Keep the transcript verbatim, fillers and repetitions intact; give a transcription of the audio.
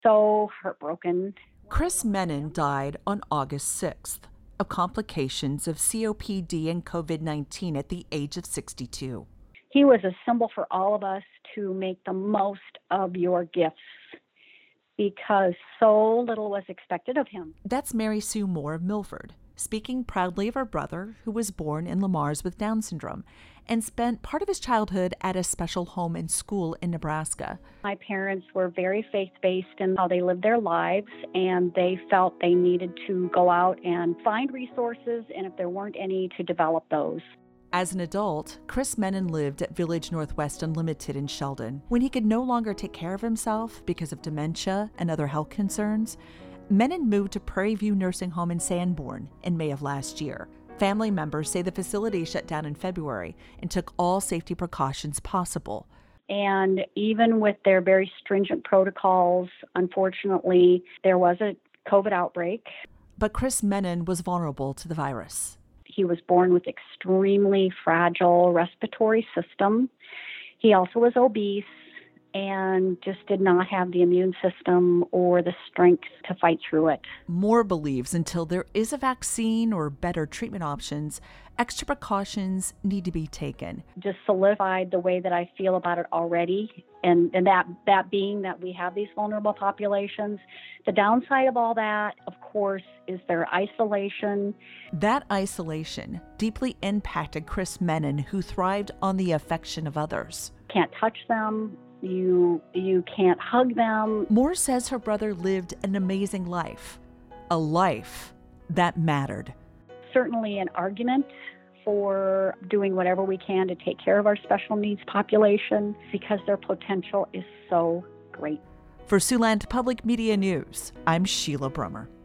So heartbroken. Chris Menon died on August sixth of complications of C O P D and COVID nineteen at the age of sixty-two. He was a symbol for all of us to make the most of your gifts because so little was expected of him. That's Mary Sue Moore of Milford, speaking proudly of her brother, who was born in Le Mars with Down syndrome and spent part of his childhood at a special home and school in Nebraska. My parents were very faith-based in how they lived their lives, and they felt they needed to go out and find resources, and if there weren't any, to develop those. As an adult, Chris Menon lived at Village Northwest Unlimited in Sheldon. When he could no longer take care of himself because of dementia and other health concerns, Menon moved to Prairie View Nursing Home in Sanborn in May of last year. Family members say the facility shut down in February and took all safety precautions possible. And even with their very stringent protocols, unfortunately, there was a COVID outbreak. But Chris Menon was vulnerable to the virus. He was born with extremely fragile respiratory system. He also was obese and just did not have the immune system or the strength to fight through it. Moore believes until there is a vaccine or better treatment options, extra precautions need to be taken. Just solidified the way that I feel about it already, and, and that, that being that we have these vulnerable populations. The downside of all that, of course, is their isolation. That isolation deeply impacted Chris Menon, who thrived on the affection of others. Can't touch them. You you can't hug them. Moore says her brother lived an amazing life, a life that mattered. Certainly an argument for doing whatever we can to take care of our special needs population because their potential is so great. For Siouxland Public Media News, I'm Sheila Brummer.